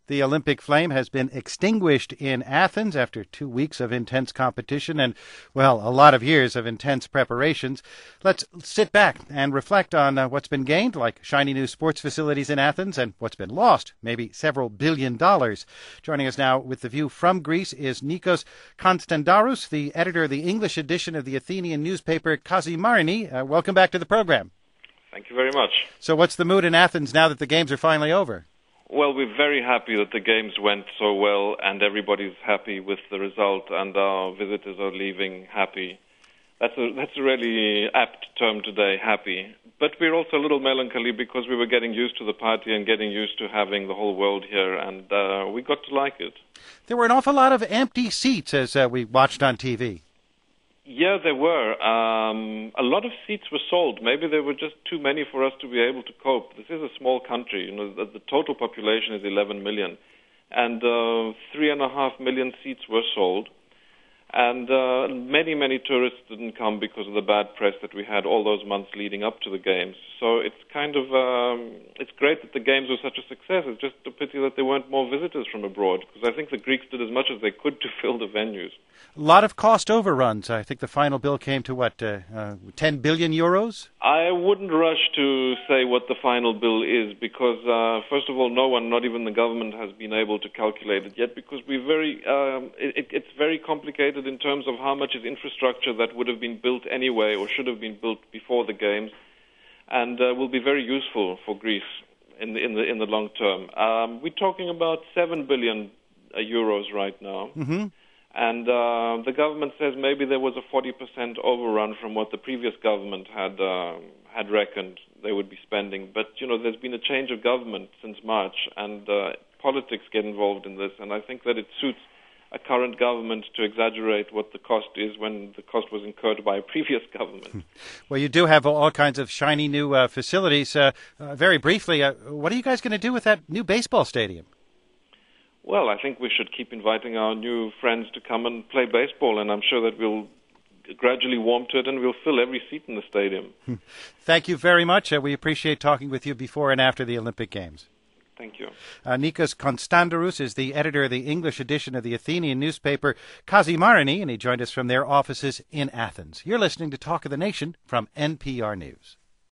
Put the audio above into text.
The Olympic flame has been extinguished in Athens after 2 weeks of intense competition and, well, a lot of years of intense preparations. Let's sit back and reflect on what's been gained, like shiny new sports facilities in Athens, and what's been lost, maybe several $billion. Joining us now with the view from Greece is Nikos Konstantaros, the editor of the English edition of the Athenian newspaper Kazimierni. Welcome back to the program. Thank you very much. So what's the mood in Athens now that the games are finally over? Well, we're very happy that the games went so well and everybody's happy with the result and our visitors are leaving happy. That's a really apt term today, happy. But we're also a little melancholy because we were getting used to the party and getting used to having the whole world here, and we got to like it. There were an awful lot of empty seats as we watched on TV. Yeah, there were. A lot of seats were sold. Maybe there were just too many for us to be able to cope. This is a small country. You know, the total population is 11 million, and 3.5 million seats were sold. And many tourists didn't come because of the bad press that we had all those months leading up to the games. So it's kind of it's great that the games were such a success. It's just a pity that there weren't more visitors from abroad, because I think the Greeks did as much as they could to fill the venues. A lot of cost overruns. I think the final bill came to, 10 billion euros? I wouldn't rush to say what the final bill is because, first of all, no one, not even the government, has been able to calculate it yet because it's very complicated in terms of how much is infrastructure that would have been built anyway or should have been built before the games, and will be very useful for Greece in the long term. We're talking about 7 billion euros right now. Mm-hmm. And the government says maybe there was a 40% overrun from what the previous government had reckoned they would be spending. But, you know, there's been a change of government since March, and politics get involved in this. And I think that it suits a current government to exaggerate what the cost is when the cost was incurred by a previous government. Well, you do have all kinds of shiny new facilities. Very briefly, what are you guys going to do with that new baseball stadium? Well, I think we should keep inviting our new friends to come and play baseball, and I'm sure that we'll gradually warm to it and we'll fill every seat in the stadium. Thank you very much. We appreciate talking with you before and after the Olympic Games. Thank you. Nikos Konstantaros is the editor of the English edition of the Athenian newspaper Kazimierni, and he joined us from their offices in Athens. You're listening to Talk of the Nation from NPR News.